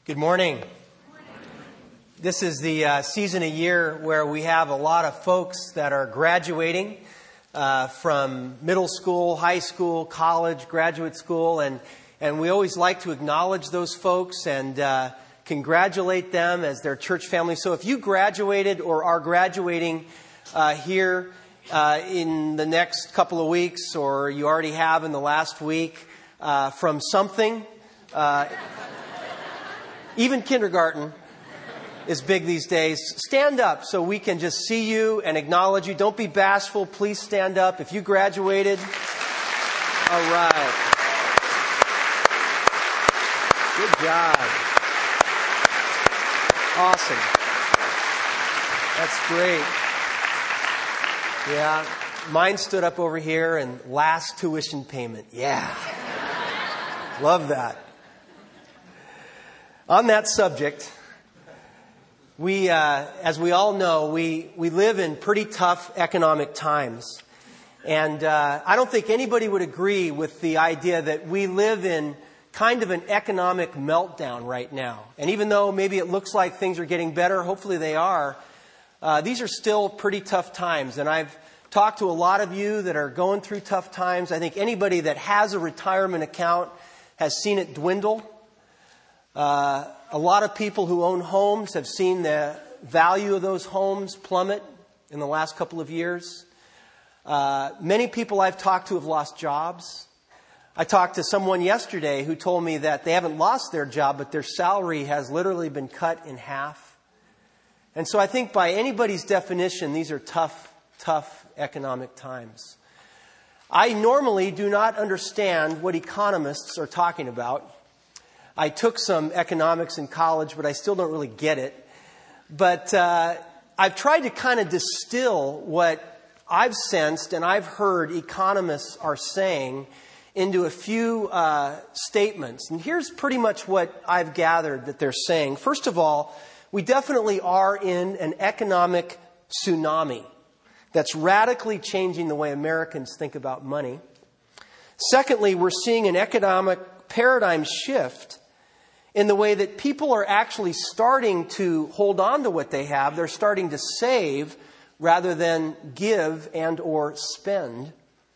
Good morning. This is the season of year where we have a lot of folks that are graduating from middle school, high school, college, graduate school, and we always like to acknowledge those folks and congratulate them as their church family. So if you graduated or are graduating here in the next couple of weeks, or you already have in the last week from something, even kindergarten is big these days. Stand up so we can just see you and acknowledge you. Don't be bashful. Please stand up. If you graduated, all right. Good job. Awesome. That's great. Yeah. Mine stood up over here and last tuition payment. Yeah. Love that. On that subject, we, as we all know, we live in pretty tough economic times. And I don't think anybody would agree with the idea that we live in kind of an economic meltdown right now. And even though maybe it looks like things are getting better, hopefully they are, these are still pretty tough times. And I've talked to a lot of you that are going through tough times. I think anybody that has a retirement account has seen it dwindle. A lot of people who own homes have seen the value of those homes plummet in the last couple of years. Many people I've talked to have lost jobs. I talked to someone yesterday who told me that they haven't lost their job, but their salary has literally been cut in half. And so I think by anybody's definition, these are tough economic times. I normally do not understand what economists are talking about. I took some economics in college, but I still don't really get it. But I've tried to kind of distill what I've sensed and I've heard economists are saying into a few statements. And here's pretty much what I've gathered that they're saying. First of all, we definitely are in an economic tsunami that's radically changing the way Americans think about money. Secondly, we're seeing an economic paradigm shift in the way that people are actually starting to hold on to what they have. They're starting to save rather than give and or spend.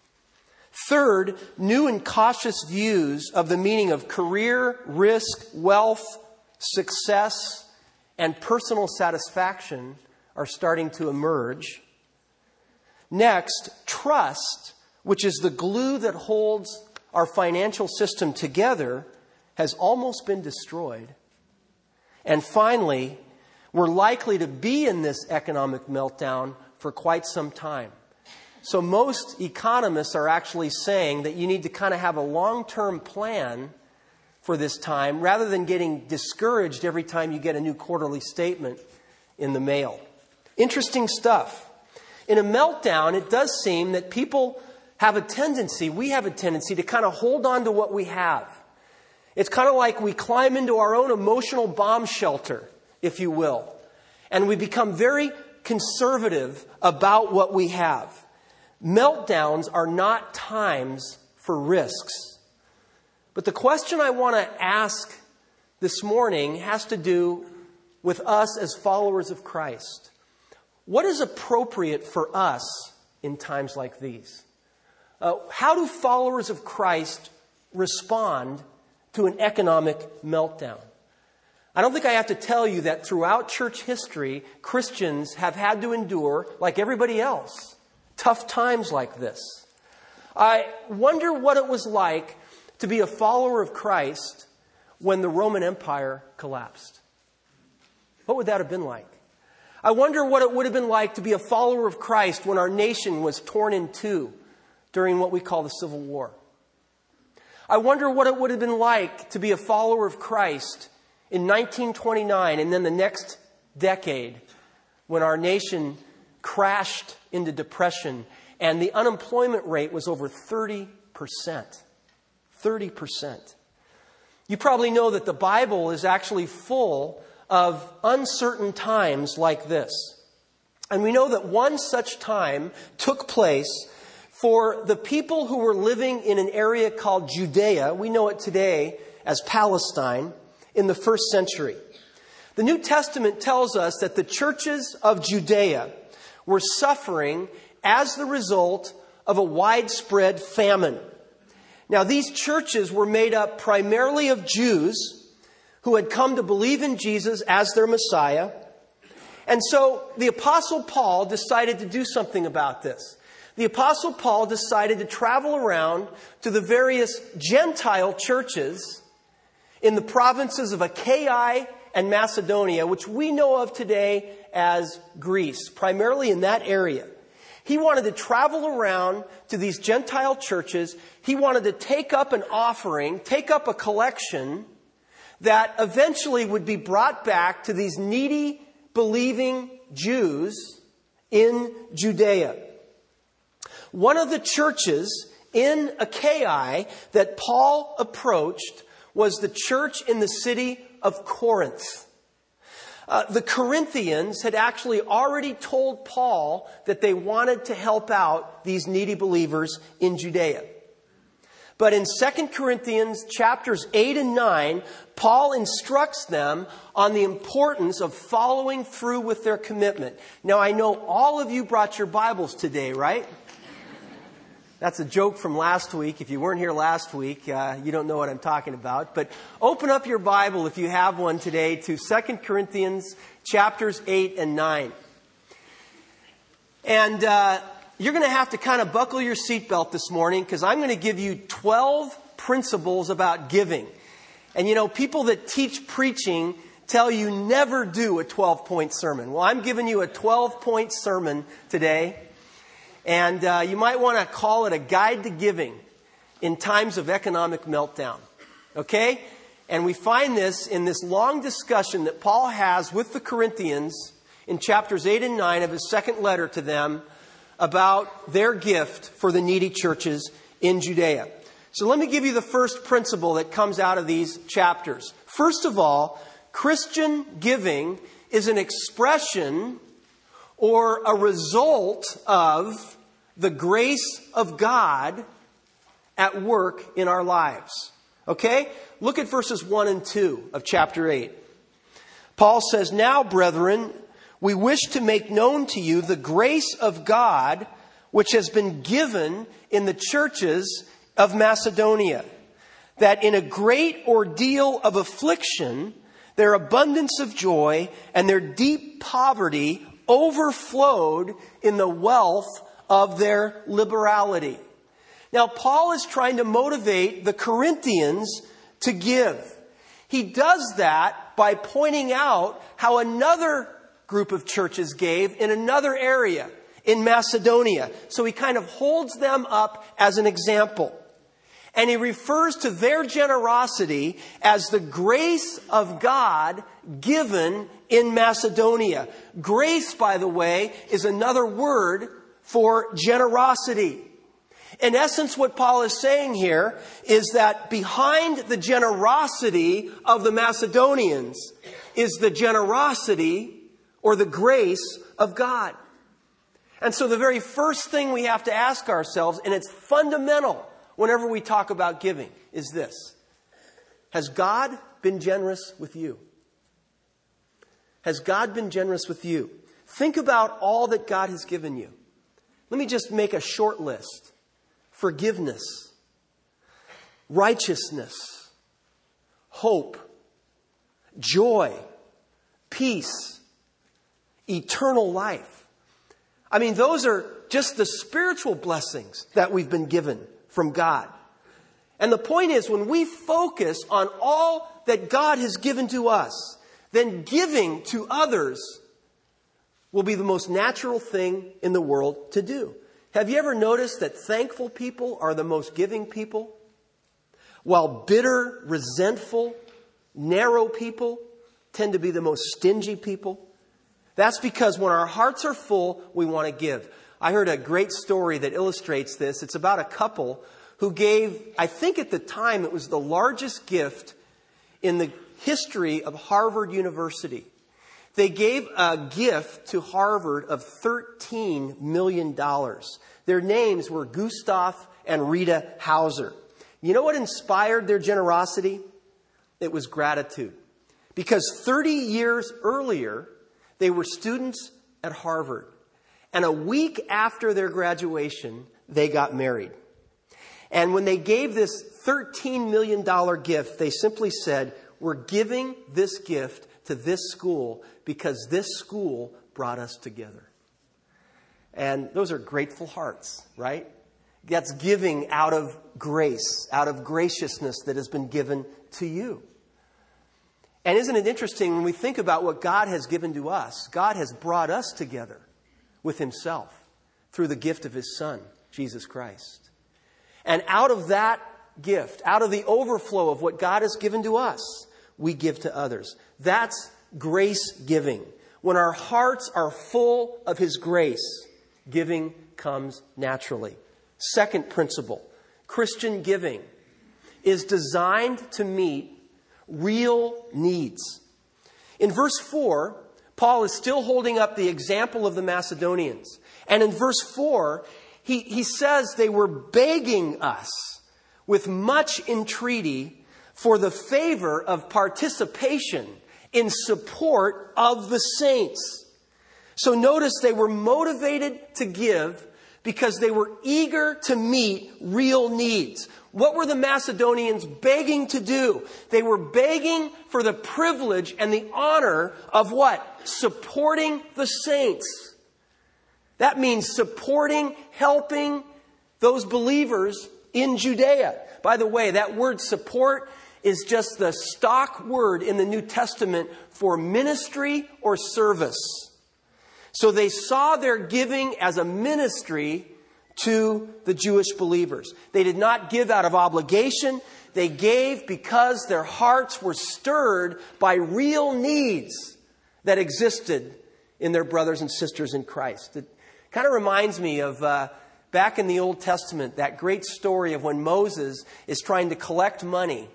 Third, new and cautious views of the meaning of career, risk, wealth, success, and personal satisfaction are starting to emerge. Next, trust, which is the glue that holds our financial system together, has almost been destroyed. And finally, we're likely to be in this economic meltdown for quite some time. So most economists are actually saying that you need to kind of have a long-term plan for this time rather than getting discouraged every time you get a new quarterly statement in the mail. Interesting stuff. In a meltdown, it does seem that people have a tendency, we have a tendency to kind of hold on to what we have. It's kind of like we climb into our own emotional bomb shelter, if you will. And we become very conservative about what we have. Meltdowns are not times for risks. But the question I want to ask this morning has to do with us as followers of Christ. What is appropriate for us in times like these? How do followers of Christ respond to an economic meltdown? I don't think I have to tell you that throughout church history, Christians have had to endure, like everybody else, tough times like this. I wonder what it was like to be a follower of Christ when the Roman Empire collapsed. What would that have been like? I wonder what it would have been like to be a follower of Christ when our nation was torn in two during what we call the Civil War. I wonder what it would have been like to be a follower of Christ in 1929 and then the next decade when our nation crashed into depression and the unemployment rate was over 30%. 30%. You probably know that the Bible is actually full of uncertain times like this. And we know that one such time took place for the people who were living in an area called Judea. We know it today as Palestine. in the first century. The New Testament tells us that the churches of Judea were suffering as the result of a widespread famine. Now, these churches were made up primarily of Jews who had come to believe in Jesus as their Messiah. And so the Apostle Paul decided to do something about this. The Apostle Paul decided to travel around to the various Gentile churches in the provinces of Achaia and Macedonia, which we know of today as Greece, primarily in that area. He wanted to travel around to these Gentile churches. He wanted to take up an offering, take up a collection that eventually would be brought back to these needy, believing Jews in Judea. One of the churches in Achaia that Paul approached was the church in the city of Corinth. The Corinthians had actually already told Paul that they wanted to help out these needy believers in Judea. But in 2 Corinthians chapters 8 and 9, Paul instructs them on the importance of following through with their commitment. Now, I know all of you brought your Bibles today, right? That's a joke from last week. If you weren't here last week, you don't know what I'm talking about. But open up your Bible, if you have one today, to 2 Corinthians chapters 8 and 9. And you're going to have to kind of buckle your seatbelt this morning, because I'm going to give you 12 principles about giving. And you know, people that teach preaching tell you never do a 12-point sermon. Well, I'm giving you a 12-point sermon today. And you might want to call it a guide to giving in times of economic meltdown. Okay? And we find this in this long discussion that Paul has with the Corinthians in chapters 8 and 9 of his second letter to them about their gift for the needy churches in Judea. So let me give you the first principle that comes out of these chapters. First of all, Christian giving is an expression or a result of the grace of God at work in our lives. Okay? Look at verses 1 and 2 of chapter 8. Paul says, "Now, brethren, we wish to make known to you the grace of God which has been given in the churches of Macedonia, that in a great ordeal of affliction, their abundance of joy and their deep poverty overflowed in the wealth of their liberality." Now, Paul is trying to motivate the Corinthians to give. He does that by pointing out how another group of churches gave in another area in Macedonia. So he kind of holds them up as an example. And he refers to their generosity as the grace of God given in Macedonia. Grace, by the way, is another word for generosity. In essence, what Paul is saying here is that behind the generosity of the Macedonians is the generosity or the grace of God. And so the very first thing we have to ask ourselves, and it's fundamental whenever we talk about giving, is this: has God been generous with you? Has God been generous with you? Think about all that God has given you. Let me just make a short list. Forgiveness, righteousness, hope, joy, peace, eternal life. I mean, those are just the spiritual blessings that we've been given from God. And the point is, when we focus on all that God has given to us, then giving to others will be the most natural thing in the world to do. Have you ever noticed that thankful people are the most giving people, while bitter, resentful, narrow people tend to be the most stingy people? That's because when our hearts are full, we want to give. I heard a great story that illustrates this. It's about a couple who gave, I think at the time, it was the largest gift in the history of Harvard University. They gave a gift to Harvard of $13 million. Their names were Gustav and Rita Hauser. You know what inspired their generosity? It was gratitude. Because 30 years earlier, they were students at Harvard. And a week after their graduation, they got married. And when they gave this $13 million gift, they simply said, we're giving this gift to this school because this school brought us together. And those are grateful hearts, right? That's giving out of grace, out of graciousness that has been given to you. And isn't it interesting when we think about what God has given to us? God has brought us together with himself through the gift of his Son, Jesus Christ. And out of that gift, out of the overflow of what God has given to us, we give to others. That's grace giving. When our hearts are full of his grace, giving comes naturally. Second principle, Christian giving is designed to meet real needs. In verse 4, Paul is still holding up the example of the Macedonians. And in verse 4, he says they were begging us with much entreaty for the favor of participation in support of the saints. So notice they were motivated to give because they were eager to meet real needs. What were the Macedonians begging to do? They were begging for the privilege and the honor of what? Supporting the saints. That means supporting, helping those believers in Judea. By the way, that word support is just the stock word in the New Testament for ministry or service. So they saw their giving as a ministry to the Jewish believers. They did not give out of obligation. They gave because their hearts were stirred by real needs that existed in their brothers and sisters in Christ. It kind of reminds me of back in the Old Testament, that great story of when Moses is trying to collect money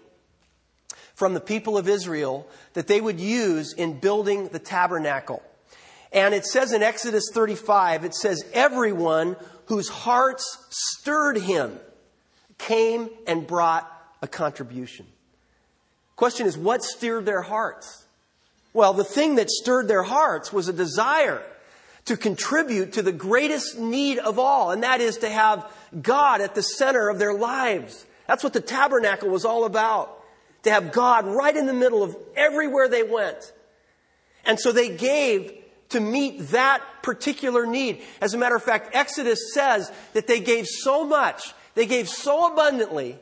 from the people of Israel that they would use in building the tabernacle. And it says in Exodus 35, it says, everyone whose hearts stirred him came and brought a contribution. Question is, what stirred their hearts? Well, the thing that stirred their hearts was a desire to contribute to the greatest need of all, and that is to have God at the center of their lives. That's what the tabernacle was all about, to have God right in the middle of everywhere they went. And so they gave to meet that particular need. As a matter of fact, Exodus says that they gave so much, they gave so abundantly,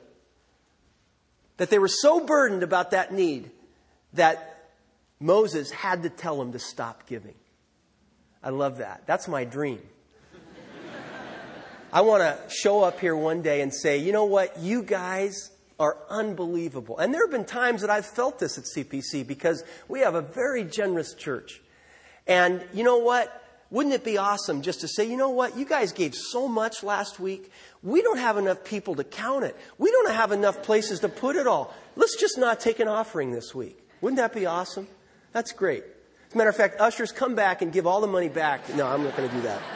that they were so burdened about that need that Moses had to tell them to stop giving. I love that. That's my dream. I want to show up here one day and say, you know what, you guys are unbelievable. And there have been times that I've felt this at CPC because we have a very generous church. And you know what? Wouldn't it be awesome just to say, you know what? You guys gave so much last week. We don't have enough people to count it. We don't have enough places to put it all. Let's just not take an offering this week. Wouldn't that be awesome? That's great. As a matter of fact, ushers, come back and give all the money back. No, I'm not going to do that.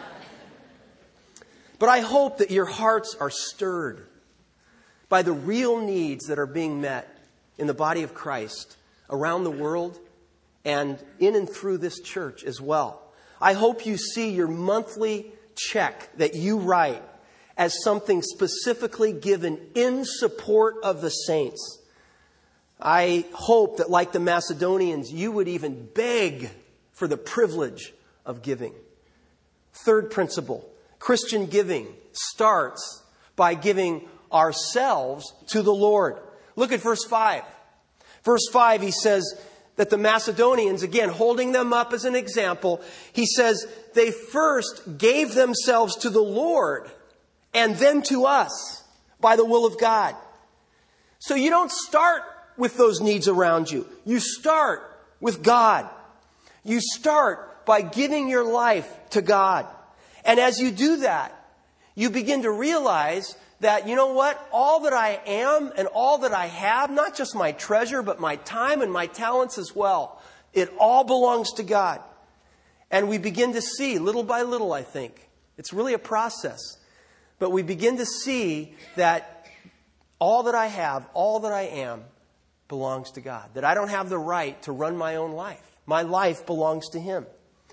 But I hope that your hearts are stirred by the real needs that are being met in the body of Christ around the world and in and through this church as well. I hope you see your monthly check that you write as something specifically given in support of the saints. I hope that, like the Macedonians, you would even beg for the privilege of giving. Third principle, Christian giving starts by giving ourselves to the Lord. Look at verse 5. Verse 5, he says that the Macedonians, again, holding them up as an example, he says they first gave themselves to the Lord and then to us by the will of God. So you don't start with those needs around you. You start with God. You start by giving your life to God. And as you do that, you begin to realize that, you know what? All that I am and all that I have, not just my treasure, but my time and my talents as well, it all belongs to God. And we begin to see, little by little, I think, it's really a process, but we begin to see that all that I have, all that I am, belongs to God. That I don't have the right to run my own life. My life belongs to Him.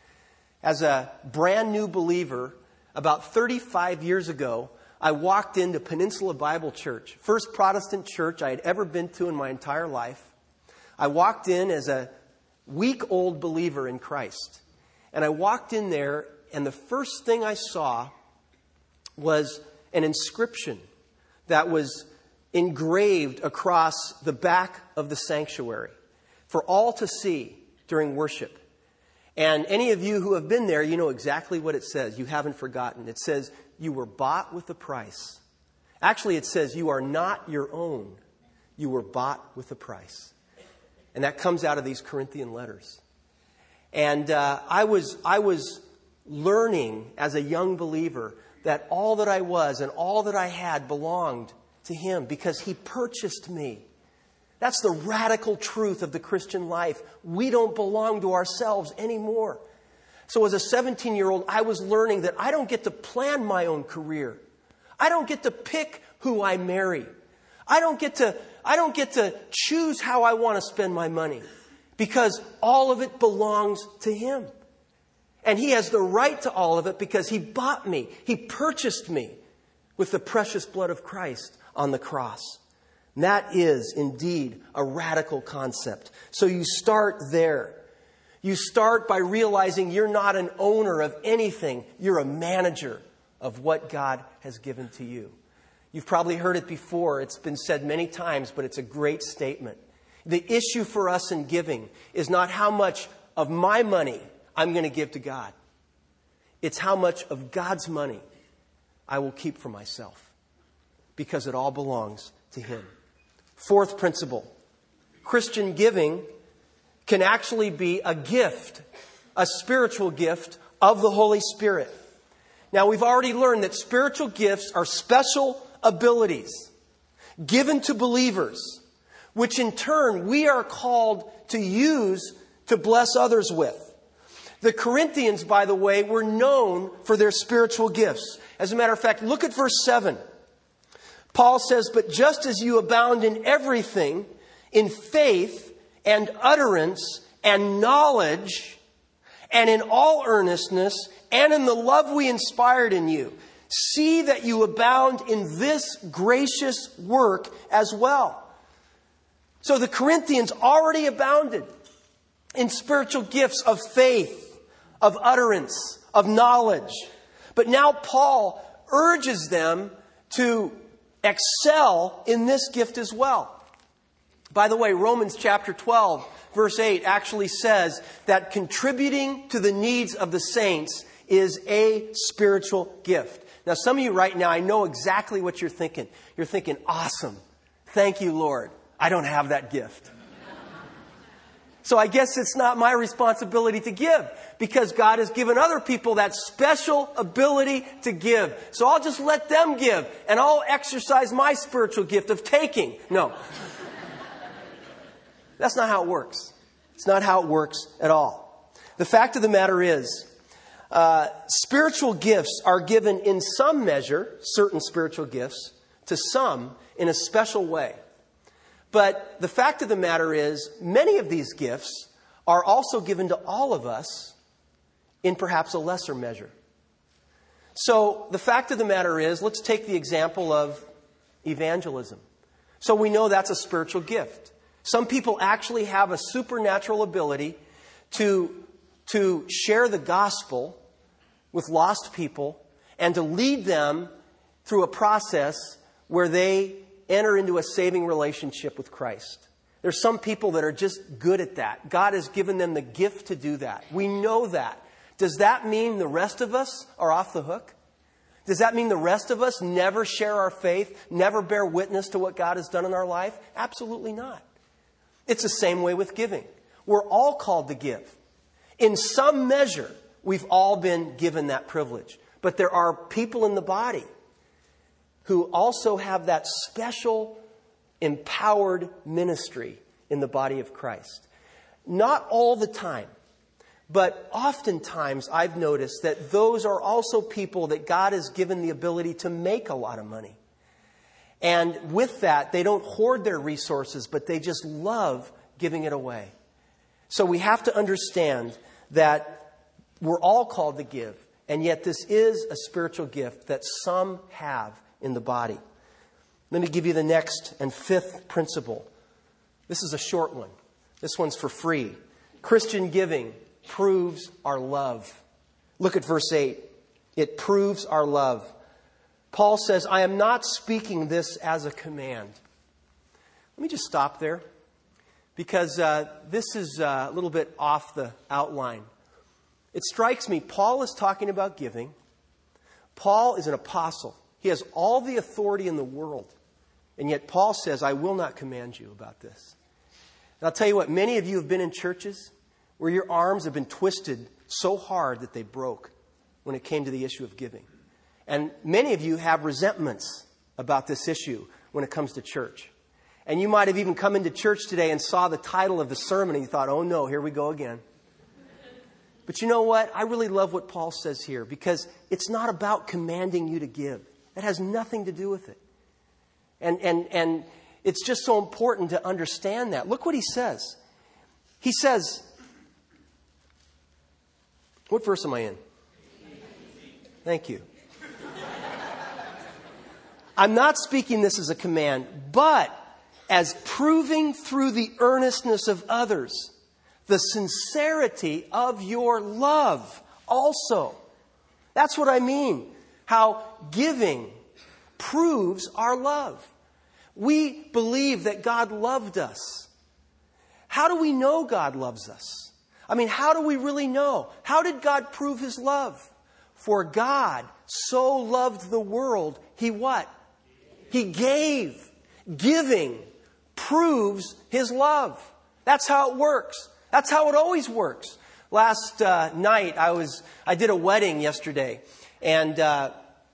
As a brand new believer, about 35 years ago, I walked into Peninsula Bible Church, first Protestant church I had ever been to in my entire life. I walked in as a week-old believer in Christ. And I walked in there, and the first thing I saw was an inscription that was engraved across the back of the sanctuary for all to see during worship. And any of you who have been there, you know exactly what it says. You haven't forgotten. It says, you were bought with a price. Actually, it says, you are not your own. You were bought with a price. And that comes out of these Corinthian letters. And I was learning as a young believer that all that I was and all that I had belonged to Him because He purchased me. That's the radical truth of the Christian life. We don't belong to ourselves anymore. So as a 17-year-old, I was learning that I don't get to plan my own career. I don't get to pick who I marry. I don't get to choose how I want to spend my money because all of it belongs to Him. And He has the right to all of it because He bought me. He purchased me with the precious blood of Christ on the cross. And that is indeed a radical concept. So you start there. You start by realizing you're not an owner of anything. You're a manager of what God has given to you. You've probably heard it before. It's been said many times, but it's a great statement. The issue for us in giving is not how much of my money I'm going to give to God. It's how much of God's money I will keep for myself because it all belongs to Him. Fourth principle, Christian giving can actually be a gift, a spiritual gift of the Holy Spirit. Now, we've already learned that spiritual gifts are special abilities given to believers, which in turn we are called to use to bless others with. The Corinthians, by the way, were known for their spiritual gifts. As a matter of fact, look at verse 7. Paul says, but just as you abound in everything, in faith and utterance and knowledge, and in all earnestness, and in the love we inspired in you, see that you abound in this gracious work as well. So the Corinthians already abounded in spiritual gifts of faith, of utterance, of knowledge. But now Paul urges them to excel in this gift as well. By the way, Romans chapter 12, verse 8 actually says that contributing to the needs of the saints is a spiritual gift. Now, some of you right now, I know exactly what you're thinking. You're thinking, awesome. Thank you, Lord. I don't have that gift. So I guess it's not my responsibility to give because God has given other people that special ability to give. So I'll just let them give and I'll exercise my spiritual gift of taking. No. That's not how it works. It's not how it works at all. The fact of the matter is, spiritual gifts are given in some measure, certain spiritual gifts, to some in a special way. But the fact of the matter is, many of these gifts are also given to all of us in perhaps a lesser measure. So the fact of the matter is, let's take the example of evangelism. So we know that's a spiritual gift. Some people actually have a supernatural ability to share the gospel with lost people and to lead them through a process where they enter into a saving relationship with Christ. There's some people that are just good at that. God has given them the gift to do that. We know that. Does that mean the rest of us are off the hook? Does that mean the rest of us never share our faith, never bear witness to what God has done in our life? Absolutely not. It's the same way with giving. We're all called to give. In some measure, we've all been given that privilege. But there are people in the body who also have that special empowered ministry in the body of Christ. Not all the time, but oftentimes I've noticed that those are also people that God has given the ability to make a lot of money. And with that, they don't hoard their resources, but they just love giving it away. So we have to understand that we're all called to give. And yet this is a spiritual gift that some have in the body. Let me give you the next and fifth principle. This is a short one. This one's for free. Christian giving proves our love. Look at verse 8. It proves our love. Paul says, I am not speaking this as a command. Let me just stop there, because this is a little bit off the outline. It strikes me, Paul is talking about giving. Paul is an apostle. He has all the authority in the world. And yet Paul says, I will not command you about this. And I'll tell you what, many of you have been in churches where your arms have been twisted so hard that they broke when it came to the issue of giving. And many of you have resentments about this issue when it comes to church. And you might have even come into church today and saw the title of the sermon and you thought, oh no, here we go again. But you know what? I really love what Paul says here, because it's not about commanding you to give. That has nothing to do with it. And it's just so important to understand that. Look what he says. He says, what verse am I in? Thank you. I'm not speaking this as a command, but as proving through the earnestness of others the sincerity of your love also. That's what I mean. How giving proves our love. We believe that God loved us. How do we know God loves us? I mean, how do we really know? How did God prove His love? For God so loved the world, He what? He gave. Giving proves His love. That's how it works. That's how it always works. Last night, I did a wedding yesterday. And the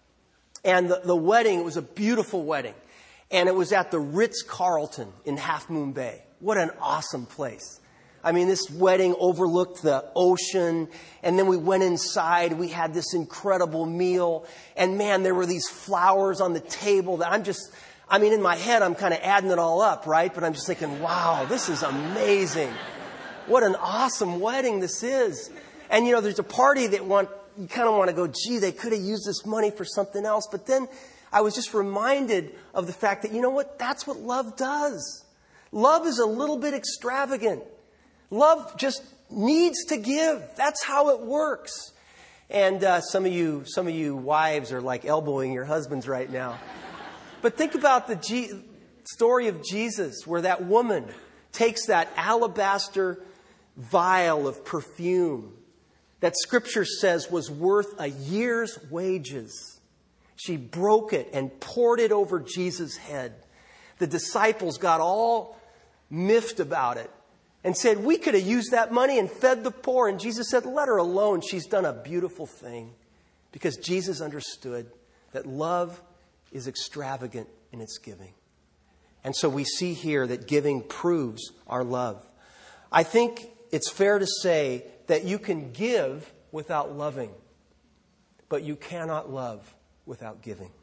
wedding, it was a beautiful wedding. And it was at the Ritz-Carlton in Half Moon Bay. What an awesome place. I mean, this wedding overlooked the ocean. And then we went inside. We had this incredible meal. And man, there were these flowers on the table that in my head, I'm kind of adding it all up, right? But I'm just thinking, wow, this is amazing. What an awesome wedding this is. And, there's a party that you kind of want to go, gee, they could have used this money for something else. But then I was just reminded of the fact that, you know what? That's what love does. Love is a little bit extravagant. Love just needs to give. That's how it works. And some of you wives are like elbowing your husbands right now. But think about the story of Jesus, where that woman takes that alabaster vial of perfume that Scripture says was worth a year's wages. She broke it and poured it over Jesus' head. The disciples got all miffed about it and said, we could have used that money and fed the poor. And Jesus said, let her alone. She's done a beautiful thing. Because Jesus understood that love is extravagant in its giving. And so we see here that giving proves our love. I think it's fair to say that you can give without loving, but you cannot love without giving.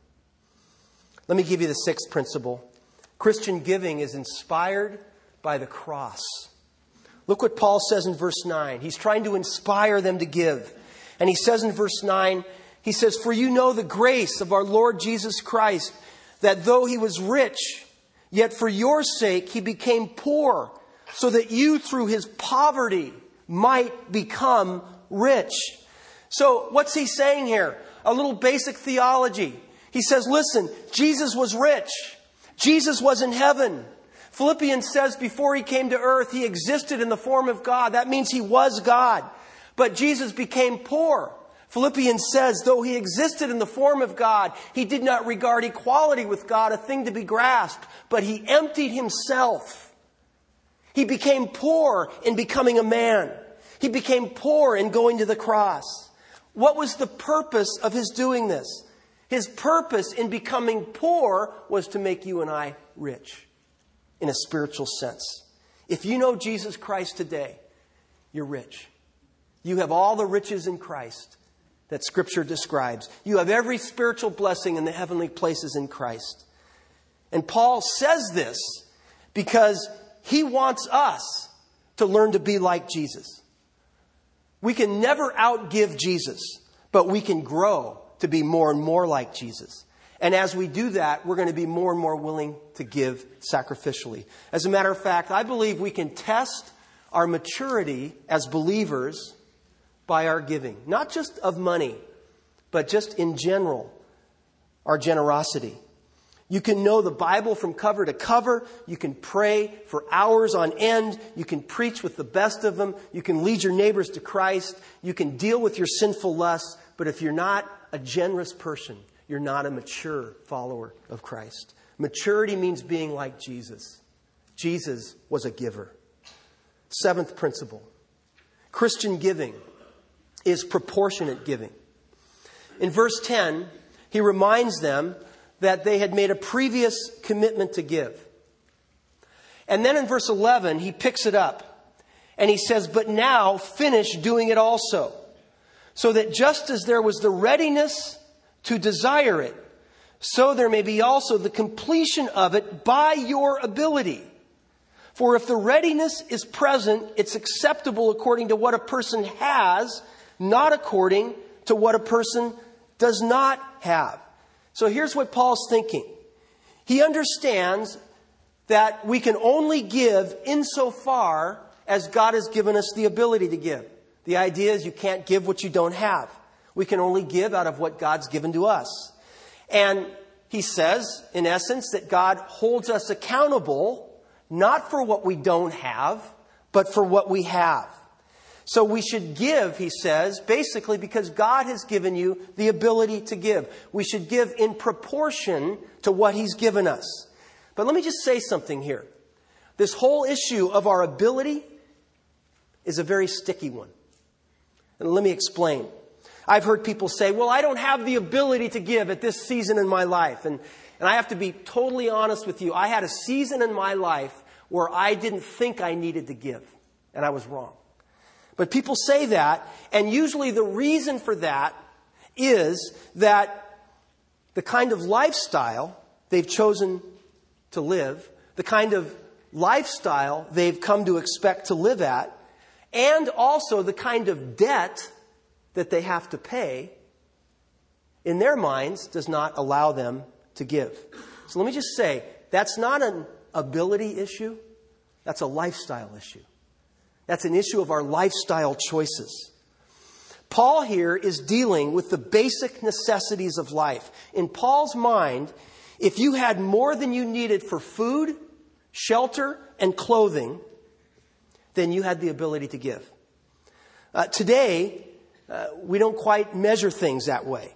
Let me give you the sixth principle. Christian giving is inspired by the cross. Look what Paul says in verse 9. He's trying to inspire them to give. And he says in verse 9, he says, for you know the grace of our Lord Jesus Christ, that though He was rich, yet for your sake He became poor, so that you through His poverty might become rich. So what's he saying here? A little basic theology. He says, listen, Jesus was rich. Jesus was in heaven. Philippians says before He came to earth, He existed in the form of God. That means He was God. But Jesus became poor. Philippians says, though He existed in the form of God, He did not regard equality with God a thing to be grasped, but He emptied Himself. He became poor in becoming a man. He became poor in going to the cross. What was the purpose of His doing this? His purpose in becoming poor was to make you and I rich in a spiritual sense. If you know Jesus Christ today, you're rich. You have all the riches in Christ that Scripture describes. You have every spiritual blessing in the heavenly places in Christ. And Paul says this because he wants us to learn to be like Jesus. We can never outgive Jesus, but we can grow to be more and more like Jesus. And as we do that, we're going to be more and more willing to give sacrificially. As a matter of fact, I believe we can test our maturity as believers by our giving. Not just of money, but just in general, our generosity. You can know the Bible from cover to cover. You can pray for hours on end. You can preach with the best of them. You can lead your neighbors to Christ. You can deal with your sinful lusts. But if you're not a generous person, you're not a mature follower of Christ. Maturity means being like Jesus. Jesus was a giver. Seventh principle. Christian giving is proportionate giving. In verse 10, he reminds them that they had made a previous commitment to give. And then in verse 11, he picks it up. And he says, but now finish doing it also, so that just as there was the readiness to desire it, so there may be also the completion of it by your ability. For if the readiness is present, it's acceptable according to what a person has, not according to what a person does not have. So here's what Paul's thinking. He understands that we can only give insofar as God has given us the ability to give. The idea is you can't give what you don't have. We can only give out of what God's given to us. And he says, in essence, that God holds us accountable, not for what we don't have, but for what we have. So we should give, he says, basically because God has given you the ability to give. We should give in proportion to what he's given us. But let me just say something here. This whole issue of our ability is a very sticky one. And let me explain. I've heard people say, well, I don't have the ability to give at this season in my life. And I have to be totally honest with you. I had a season in my life where I didn't think I needed to give. And I was wrong. But people say that, and usually the reason for that is that the kind of lifestyle they've chosen to live, the kind of lifestyle they've come to expect to live at, and also the kind of debt that they have to pay, in their minds, does not allow them to give. So let me just say, that's not an ability issue, that's a lifestyle issue. That's an issue of our lifestyle choices. Paul here is dealing with the basic necessities of life. In Paul's mind, if you had more than you needed for food, shelter, and clothing, then you had the ability to give. Today, we don't quite measure things that way.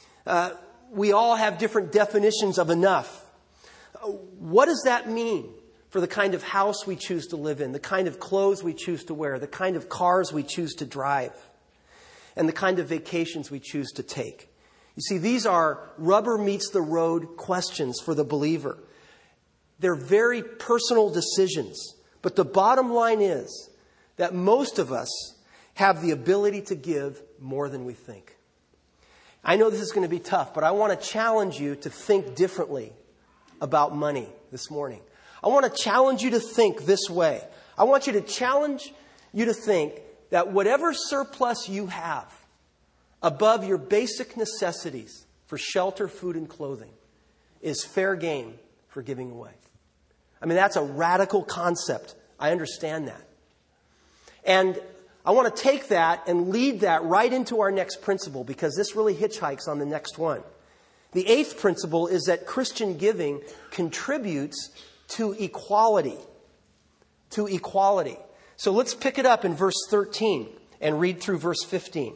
We all have different definitions of enough. What does that mean for the kind of house we choose to live in, the kind of clothes we choose to wear, the kind of cars we choose to drive, and the kind of vacations we choose to take? You see, these are rubber meets the road questions for the believer. They're very personal decisions. But the bottom line is that most of us have the ability to give more than we think. I know this is going to be tough, but I want to challenge you to think differently about money this morning. I want to challenge you to think this way. I want you to challenge you to think that whatever surplus you have above your basic necessities for shelter, food, and clothing is fair game for giving away. I mean, that's a radical concept. I understand that. And I want to take that and lead that right into our next principle, because this really hitchhikes on the next one. The eighth principle is that Christian giving contributes to equality. To equality. So let's pick it up in verse 13 and read through verse 15.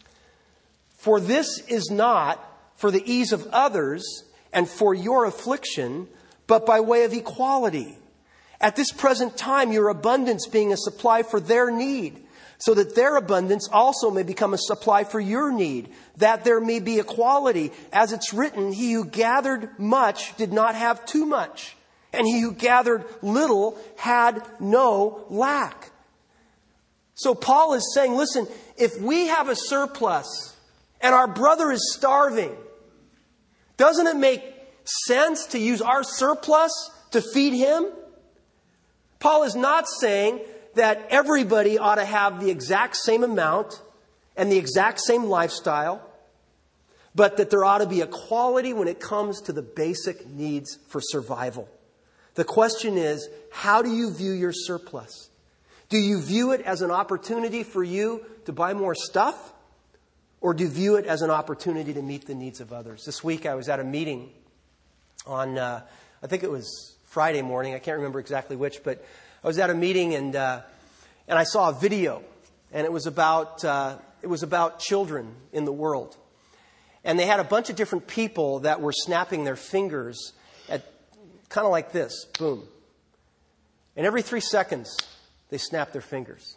For this is not for the ease of others and for your affliction, but by way of equality. At this present time, your abundance being a supply for their need, so that their abundance also may become a supply for your need, that there may be equality. As it's written, he who gathered much did not have too much, and he who gathered little had no lack. So Paul is saying, listen, if we have a surplus and our brother is starving, doesn't it make sense to use our surplus to feed him? Paul is not saying that everybody ought to have the exact same amount and the exact same lifestyle, but that there ought to be equality when it comes to the basic needs for survival. The question is, how do you view your surplus? Do you view it as an opportunity for you to buy more stuff? Or do you view it as an opportunity to meet the needs of others? This week I was at a meeting on, I think it was Friday morning. I can't remember exactly which, but I was at a meeting and I saw a video. And it was about children in the world. And they had a bunch of different people that were snapping their fingers at kind of like this, boom. And every 3 seconds, they snapped their fingers.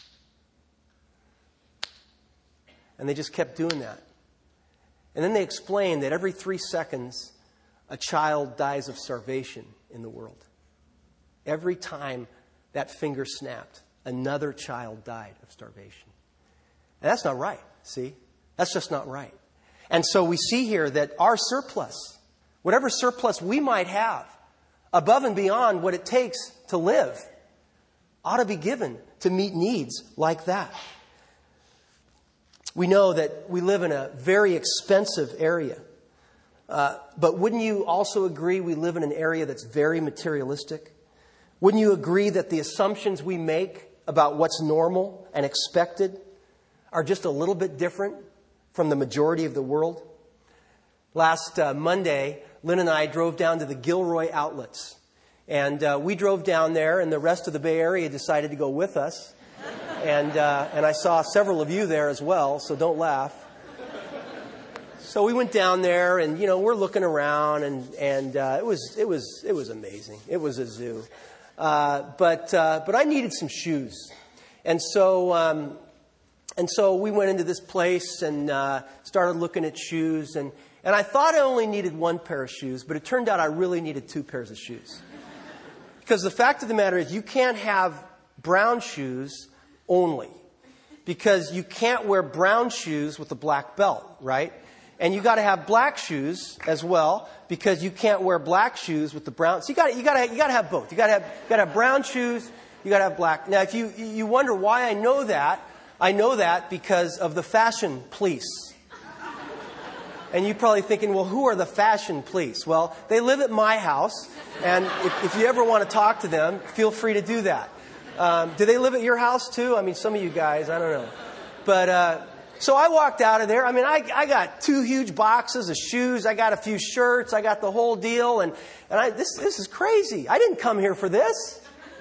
And they just kept doing that. And then they explained that every 3 seconds, a child dies of starvation in the world. Every time that finger snapped, another child died of starvation. And that's not right, see? That's just not right. And so we see here that our surplus, whatever surplus we might have, above and beyond what it takes to live, ought to be given to meet needs like that. We know that we live in a very expensive area. But wouldn't you also agree we live in an area that's very materialistic? Wouldn't you agree that the assumptions we make about what's normal and expected are just a little bit different from the majority of the world? Last Monday, Lynn and I drove down to the Gilroy outlets. And we drove down there, and the rest of the Bay Area decided to go with us. And I saw several of you there as well, so don't laugh. So we went down there, and we're looking around, and it was amazing. It was a zoo, but I needed some shoes, and so we went into this place and started looking at shoes, and I thought I only needed one pair of shoes, but it turned out I really needed 2 pairs of shoes. Because the fact of the matter is, you can't have brown shoes only, because you can't wear brown shoes with a black belt, right? And you got to have black shoes as well, because you can't wear black shoes with the brown. So you got to have both. You got to have brown shoes. You got to have black. Now, if you wonder why I know that because of the fashion police. And you're probably thinking, well, who are the fashion police? Well, they live at my house, and if you ever want to talk to them, feel free to do that. Do they live at your house too? I mean, some of you guys, I don't know. But so I walked out of there. I mean, I got 2 huge boxes of shoes. I got a few shirts. I got the whole deal. And this is crazy. I didn't come here for this.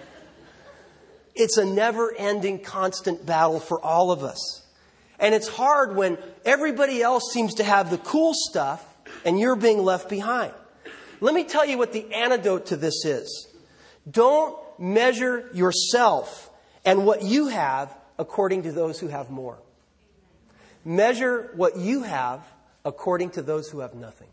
It's a never-ending, constant battle for all of us. And it's hard when everybody else seems to have the cool stuff and you're being left behind. Let me tell you what the antidote to this is. Don't measure yourself and what you have according to those who have more. Measure what you have according to those who have nothing.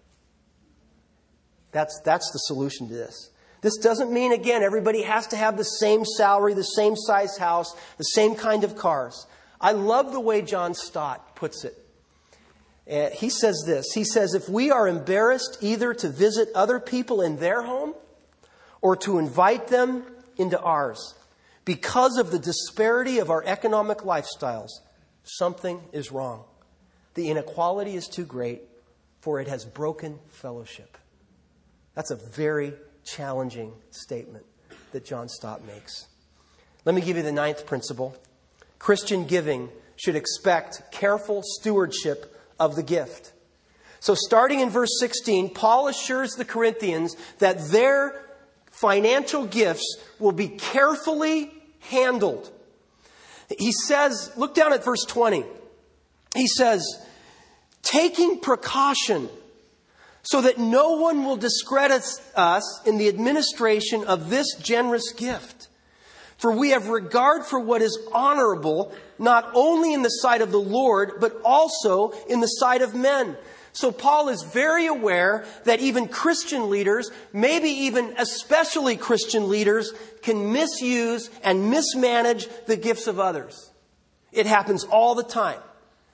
That's the solution to this. This doesn't mean, again, everybody has to have the same salary, the same size house, the same kind of cars. I love the way John Stott puts it. He says this. He says, if we are embarrassed either to visit other people in their home or to invite them into ours because of the disparity of our economic lifestyles, something is wrong. The inequality is too great, for it has broken fellowship. That's a very challenging statement that John Stott makes. Let me give you the 9th principle. Christian giving should expect careful stewardship of the gift. So starting in verse 16, Paul assures the Corinthians that their financial gifts will be carefully handled. He says, look down at verse 20. He says, taking precaution so that no one will discredit us in the administration of this generous gift. For we have regard for what is honorable, not only in the sight of the Lord, but also in the sight of men. So Paul is very aware that even Christian leaders, maybe even especially Christian leaders, can misuse and mismanage the gifts of others. It happens all the time.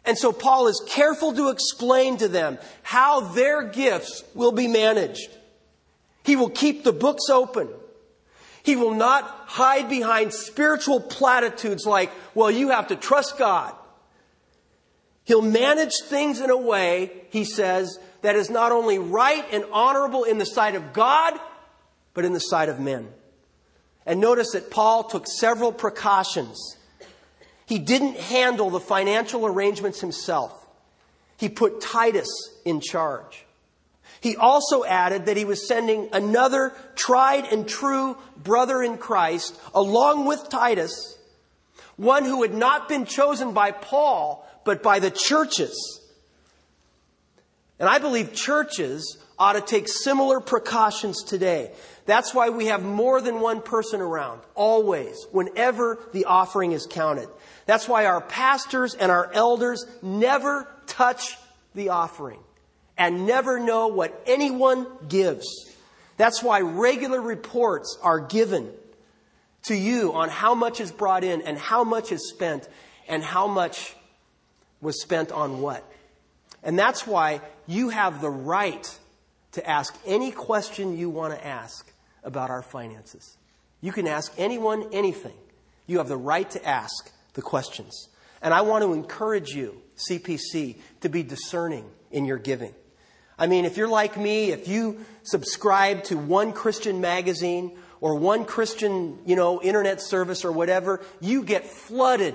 And so Paul is careful to explain to them how their gifts will be managed. He will keep the books open. He will not hide behind spiritual platitudes like, well, you have to trust God. He'll manage things in a way, he says, that is not only right and honorable in the sight of God, but in the sight of men. And notice that Paul took several precautions. He didn't handle the financial arrangements himself. He put Titus in charge. He also added that he was sending another tried and true brother in Christ along with Titus, one who had not been chosen by Paul, but by the churches. And I believe churches ought to take similar precautions today. That's why we have more than one person around, always, whenever the offering is counted. That's why our pastors and our elders never touch the offering and never know what anyone gives. That's why regular reports are given to you on how much is brought in and how much is spent and how much was spent on what. And that's why you have the right to ask any question you want to ask about our finances. You can ask anyone anything. You have the right to ask the questions. And I want to encourage you, CPC, to be discerning in your giving. I mean, if you're like me, if you subscribe to one Christian magazine or one Christian, internet service or whatever, you get flooded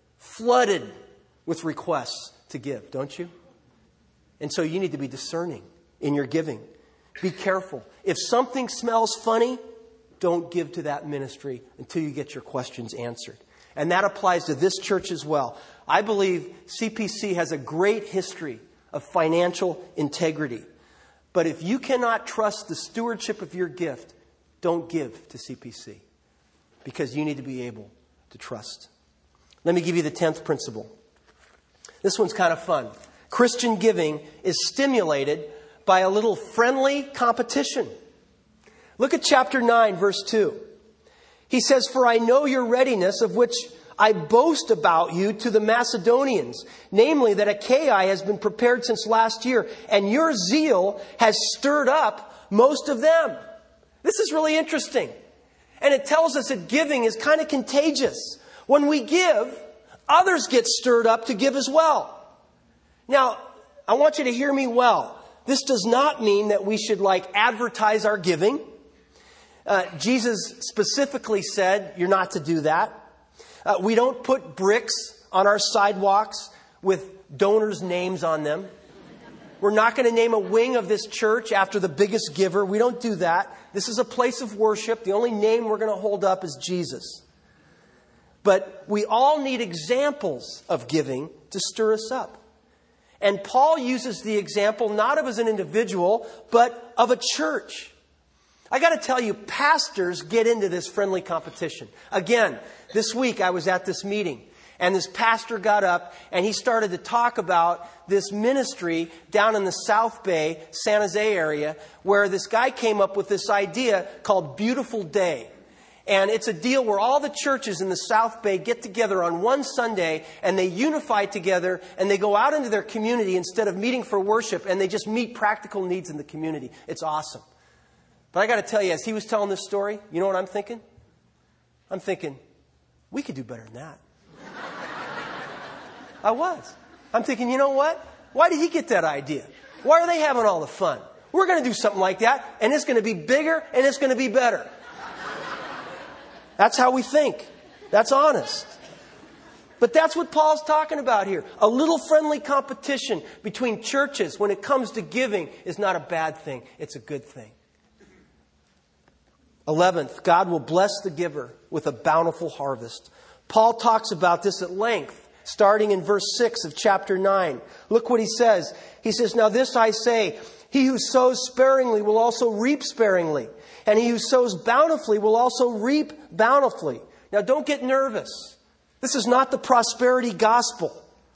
with requests to give, don't you? And so you need to be discerning in your giving. Be careful. If something smells funny, don't give to that ministry until you get your questions answered. And that applies to this church as well. I believe CPC has a great history of financial integrity. But if you cannot trust the stewardship of your gift, don't give to CPC. Because you need to be able to trust. Let me give you the 10th principle. This one's kind of fun. Christian giving is stimulated by a little friendly competition. Look at chapter 9, verse 2. He says, "For I know your readiness, of which I boast about you to the Macedonians, namely that Achaia has been prepared since last year, and your zeal has stirred up most of them." This is really interesting. And it tells us that giving is kind of contagious. When we give, others get stirred up to give as well. Now, I want you to hear me well. This does not mean that we should advertise our giving. Jesus specifically said you're not to do that. We don't put bricks on our sidewalks with donors' names on them. We're not going to name a wing of this church after the biggest giver. We don't do that. This is a place of worship. The only name we're going to hold up is Jesus. But we all need examples of giving to stir us up. And Paul uses the example not of as an individual, but of a church. I got to tell you, pastors get into this friendly competition. Again, this week I was at this meeting, and this pastor got up and he started to talk about this ministry down in the South Bay, San Jose area, where this guy came up with this idea called Beautiful Day. And it's a deal where all the churches in the South Bay get together on one Sunday and they unify together and they go out into their community instead of meeting for worship, and they just meet practical needs in the community. It's awesome. But I got to tell you, as he was telling this story, you know what I'm thinking? I'm thinking, we could do better than that. I was. I'm thinking, you know what? Why did he get that idea? Why are they having all the fun? We're going to do something like that, and it's going to be bigger and it's going to be better. That's how we think. That's honest. But that's what Paul's talking about here. A little friendly competition between churches when it comes to giving is not a bad thing. It's a good thing. 11th, God will bless the giver with a bountiful harvest. Paul talks about this at length, starting in verse 6 of chapter 9. Look what he says. He says, "Now this I say, he who sows sparingly will also reap sparingly. And he who sows bountifully will also reap bountifully." Now don't get nervous. This is not the prosperity gospel.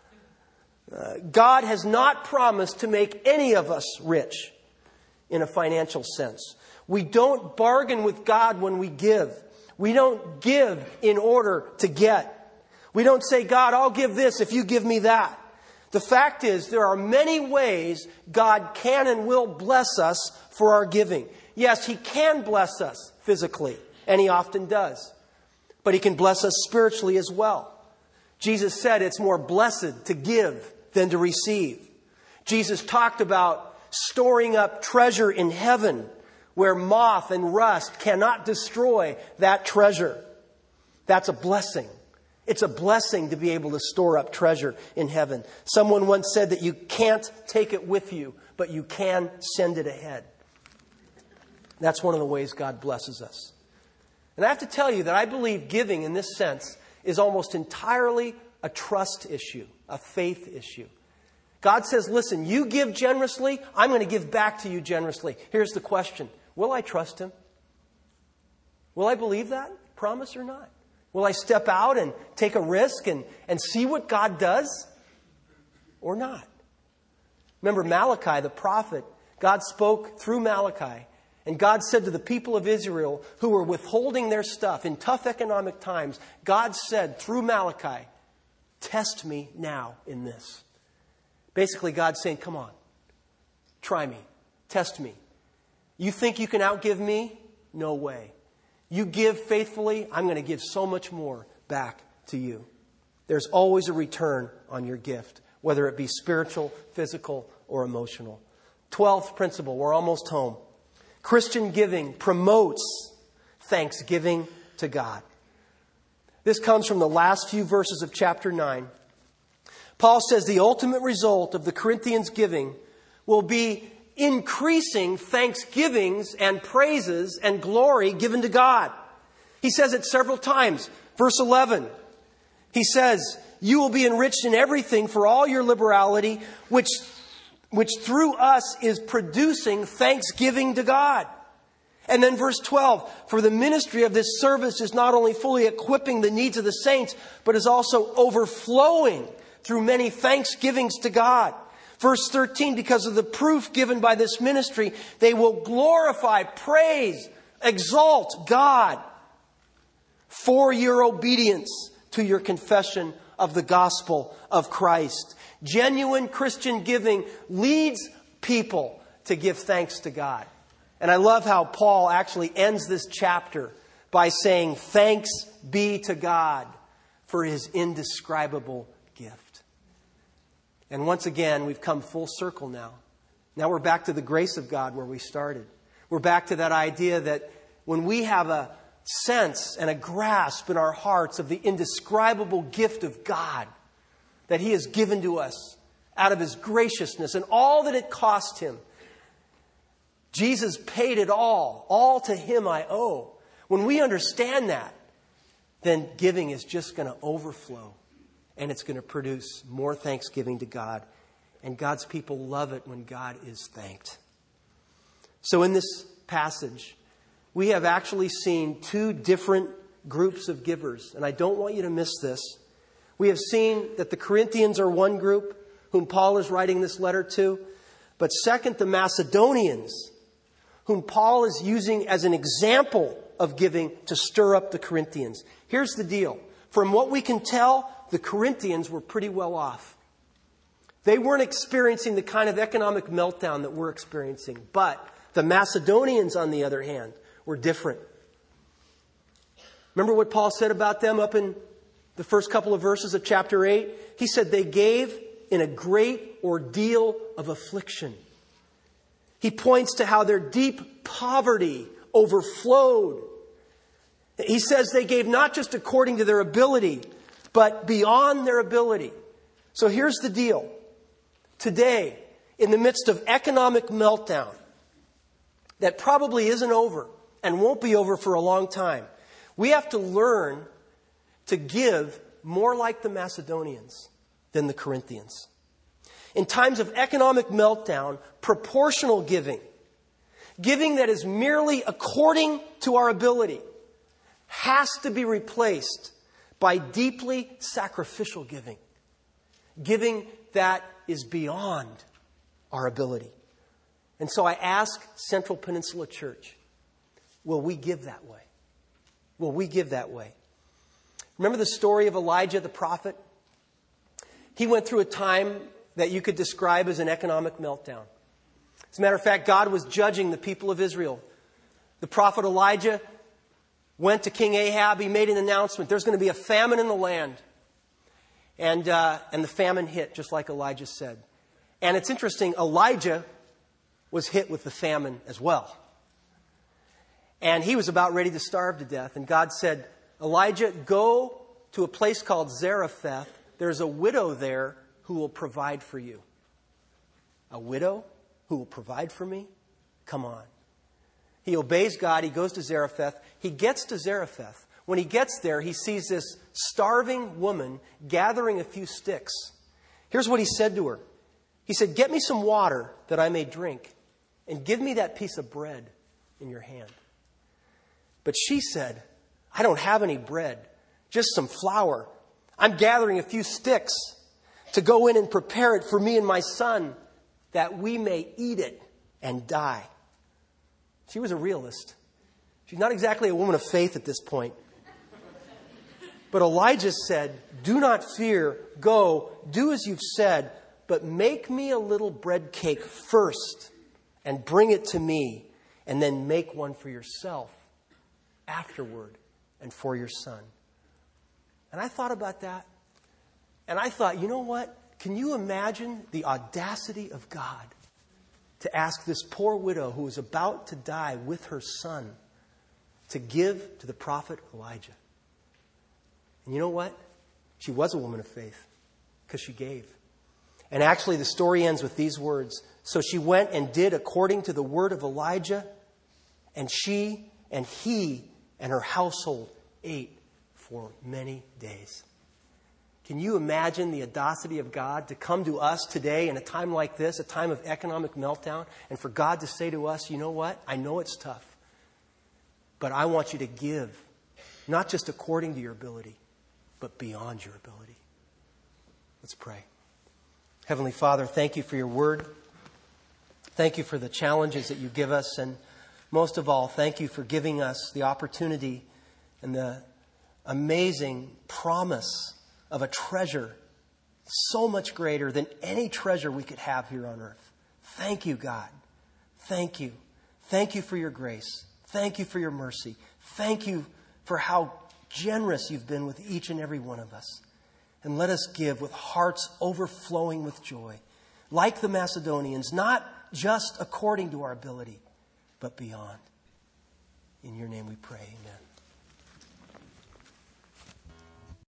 God has not promised to make any of us rich in a financial sense. We don't bargain with God when we give. We don't give in order to get. We don't say, "God, I'll give this if you give me that." The fact is, there are many ways God can and will bless us for our giving. Yes, He can bless us physically, and He often does. But He can bless us spiritually as well. Jesus said it's more blessed to give than to receive. Jesus talked about storing up treasure in heaven where moth and rust cannot destroy that treasure. That's a blessing. It's a blessing to be able to store up treasure in heaven. Someone once said that you can't take it with you, but you can send it ahead. That's one of the ways God blesses us. And I have to tell you that I believe giving in this sense is almost entirely a trust issue, a faith issue. God says, listen, you give generously, I'm going to give back to you generously. Here's the question. Will I trust Him? Will I believe that promise or not? Will I step out and take a risk and see what God does or not? Remember Malachi, the prophet, God spoke through Malachi. And God said to the people of Israel who were withholding their stuff in tough economic times, God said through Malachi, test me now in this. Basically, God's saying, come on, try me, test me. You think you can outgive me? No way. You give faithfully, I'm going to give so much more back to you. There's always a return on your gift, whether it be spiritual, physical, or emotional. 12th principle, we're almost home. Christian giving promotes thanksgiving to God. This comes from the last few verses of chapter 9. Paul says the ultimate result of the Corinthians' giving will be increasing thanksgivings and praises and glory given to God. He says it several times. Verse 11, he says, you will be enriched in everything for all your liberality, which through us is producing thanksgiving to God. And then verse 12, for the ministry of this service is not only fully equipping the needs of the saints, but is also overflowing through many thanksgivings to God. Verse 13, because of the proof given by this ministry, they will glorify, praise, exalt God for your obedience to your confession of the gospel of Christ. Genuine Christian giving leads people to give thanks to God. And I love how Paul actually ends this chapter by saying, thanks be to God for His indescribable gift. And once again, we've come full circle now. Now we're back to the grace of God where we started. We're back to that idea that when we have a sense and a grasp in our hearts of the indescribable gift of God that He has given to us out of His graciousness and all that it cost Him. Jesus paid it all. All to Him I owe. When we understand that, then giving is just going to overflow. And it's going to produce more thanksgiving to God. And God's people love it when God is thanked. So in this passage, we have actually seen two different groups of givers. And I don't want you to miss this. We have seen that the Corinthians are one group whom Paul is writing this letter to. But second, the Macedonians, whom Paul is using as an example of giving to stir up the Corinthians. Here's the deal. From what we can tell, the Corinthians were pretty well off. They weren't experiencing the kind of economic meltdown that we're experiencing. But the Macedonians, on the other hand, were different. Remember what Paul said about them up in the first couple of verses of chapter 8? He said they gave in a great ordeal of affliction. He points to how their deep poverty overflowed. He says they gave not just according to their ability, but beyond their ability. So here's the deal. Today, in the midst of economic meltdown that probably isn't over and won't be over for a long time, we have to learn to give more like the Macedonians than the Corinthians. In times of economic meltdown, proportional giving that is merely according to our ability, has to be replaced by deeply sacrificial giving. Giving that is beyond our ability. And so I ask Central Peninsula Church, will we give that way? Will we give that way? Remember the story of Elijah the prophet? He went through a time that you could describe as an economic meltdown. As a matter of fact, God was judging the people of Israel. The prophet Elijah went to King Ahab. He made an announcement. There's going to be a famine in the land. And the famine hit, just like Elijah said. And it's interesting, Elijah was hit with the famine as well. And he was about ready to starve to death. And God said, Elijah, go to a place called Zarephath. There's a widow there who will provide for you. A widow who will provide for me? Come on. He obeys God. He goes to Zarephath. He gets to Zarephath. When he gets there, he sees this starving woman gathering a few sticks. Here's what he said to her. He said, get me some water that I may drink, and give me that piece of bread in your hand. But she said, I don't have any bread, just some flour. I'm gathering a few sticks to go in and prepare it for me and my son, that we may eat it and die. She was a realist. She's not exactly a woman of faith at this point. But Elijah said, do not fear, go, do as you've said, but make me a little bread cake first and bring it to me, and then make one for yourself afterward and for your son. And I thought about that, and I thought, you know what? Can you imagine the audacity of God to ask this poor widow who was about to die with her son to give to the prophet Elijah? And you know what? She was a woman of faith because she gave. And actually the story ends with these words. So she went and did according to the word of Elijah, and she and he and her household ate for many days. Can you imagine the audacity of God to come to us today in a time like this, a time of economic meltdown, and for God to say to us, you know what? I know it's tough, but I want you to give, not just according to your ability, but beyond your ability. Let's pray. Heavenly Father, thank you for your word. Thank you for the challenges that you give us. And most of all, thank you for giving us the opportunity and the amazing promise of a treasure so much greater than any treasure we could have here on earth. Thank you, God. Thank you. Thank you for your grace. Thank you for your mercy. Thank you for how generous you've been with each and every one of us. And let us give with hearts overflowing with joy, like the Macedonians, not just according to our ability, but beyond. In your name we pray, amen.